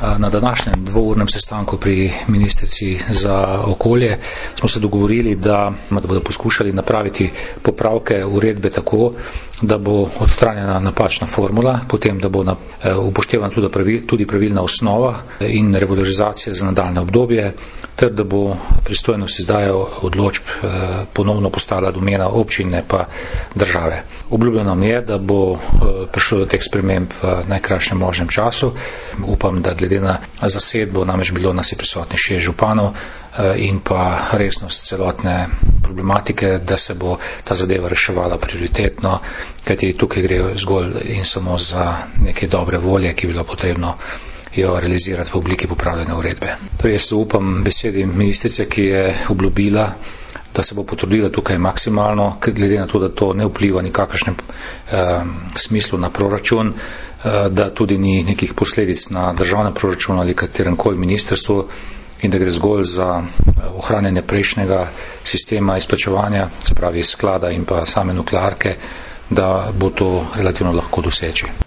Na današnjem dvournem sestanku pri ministrici za okolje smo se dogovorili, da bodo poskušali napraviti popravke uredbe tako, da bo odstranjena napačna formula, potem da bo upoštevana tudi pravilna osnova in revalorizacija za nadaljne obdobje, ter da bo pristojnost izdaje odločb ponovno postala domena občine pa države. Obljubljeno mi je, da bo prišlo do teh sprememb v najkrajšem možnem času. Upam, da glede na zasedbo, namreč bilo nas je prisotnih 6 županov in pa resnost celotne problematike, da se bo ta zadeva reševala prioritetno, kajti tukaj gre zgolj in samo za neke dobre volje, ki bi bilo potrebno jo realizirati v obliki popravljene uredbe. Torej jaz upam besedi ministrice, ki je obljubila, da se bo potrudila tukaj maksimalno, glede na to, da to ne vpliva nikakršnem smislu na proračun, da tudi ni nekih posledic na državnem proračunu ali kateremkoli ministrstvu in da gre zgolj za ohranjanje prejšnjega sistema izplačevanja, se pravi sklada in pa same nuklearke, da bo to relativno lahko doseči.